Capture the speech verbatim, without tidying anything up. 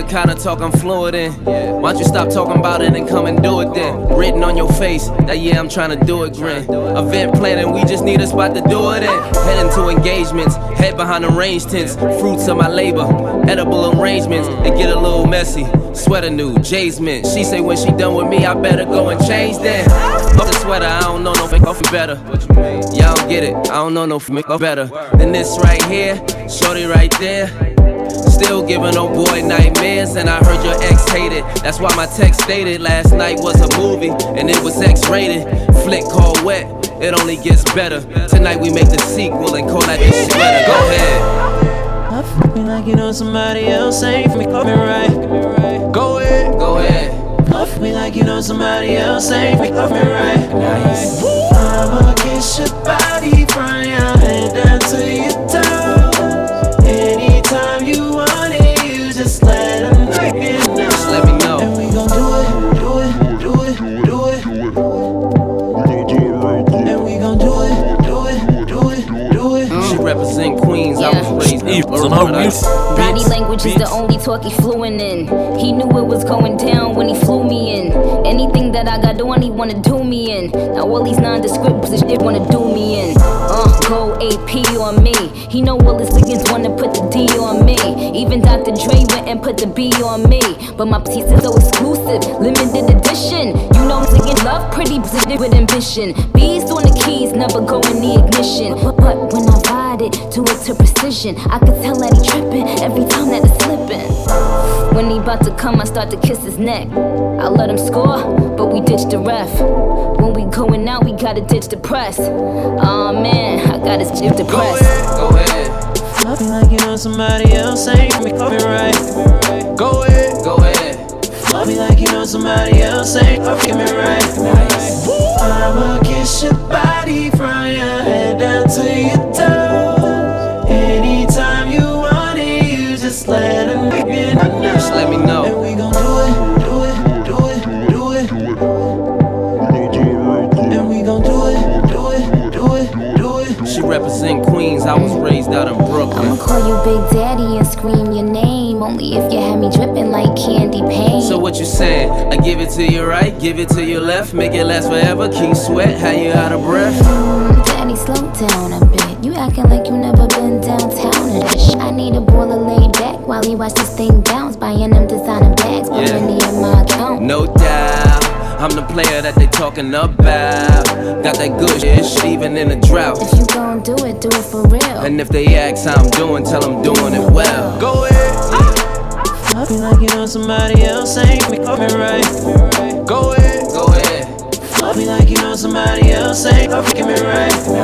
kind of talk I'm fluent in. Why don't you stop talking about it and come and do it then? Written on your face, that yeah, I'm trying to do it grin. Event planning, we just need a spot to do it in. Heading to engagements, head behind the range tents. Fruits of my labor, edible arrangements. It get a little messy, sweater new, Jay's mint. She say when she done with me, I better go and change then. Fuck the sweater, I don't know no f*** better. Y'all don't get it, I don't know no f*** better than this right here, shorty right there. Still giving old boy nightmares, and I heard your ex hated. That's why my text stated last night was a movie, and it was X-rated. Flick called Wet, it only gets better. Tonight we make the sequel and call that bitch Sweater. Go ahead. I fuck me like you know somebody else ain't for me, call me right. Go ahead, go ahead. Love me like you know somebody else ain't for me, call me right. Nice. I'ma kiss your body from your head down to your toes. Anytime you want it, you just let them make it know. Just let me know. And we gon' do it, do it, do it, do it. And we gon' do it, do it, do it, do it. She represent Queens, yeah. I was raised in Body language is the only talk he fluent in. He knew it was going down when he flew me in. Anything that I got on, he wanna do me in. Now all these nondescript shit wanna do me in. Uh, go A P on me. He know all his niggas wanna put the D on me. Even Doctor Dre went and put the B on me. But my piece is so exclusive, limited edition. You know niggas love pretty bitches with ambition. Bees on the keys, never go in the ignition. But, but when I ride it, do it to precision. I could tell that he tripping every time that it's slipping. When he about to come, I start to kiss his neck. I let him score, but we ditch the ref. When we going out, we gotta ditch the press. Aw oh, man, I got his chip depressed. Go ahead. Love me like you know somebody else ain't for me, call me right. Go ahead, go ahead. Love me like you know somebody else ain't for me right. Nice. I'ma kiss your body from your head down to your toes. Anytime you want it, you just let them make it know. Just let me know. And we gon' do it, do it, do it, do it. And we gon' do it, do it, do it, do it. She represent Queens, I was raised out in Brooklyn. I'ma call you Big Daddy and scream your name, only if you had me dripping like candy paint. So what you saying? I give it to your right, give it to your left, make it last forever, keep sweat, how you out of breath? Mm, Daddy, slow down a bit. You acting like you never been downtown and shit. I need a baller laid back while he watch this thing bounce, buying them designer bags, put yeah. money in my account. No doubt, I'm the player that they talking about. Got that good shit, even in a drought. If you gon' do it, do it for real. And if they ask how I'm doing, tell them doing it well. Go ahead. Love me like you know somebody else ain't for me, call me right. Go ahead, go ahead. Love me like you know somebody else ain't for me right.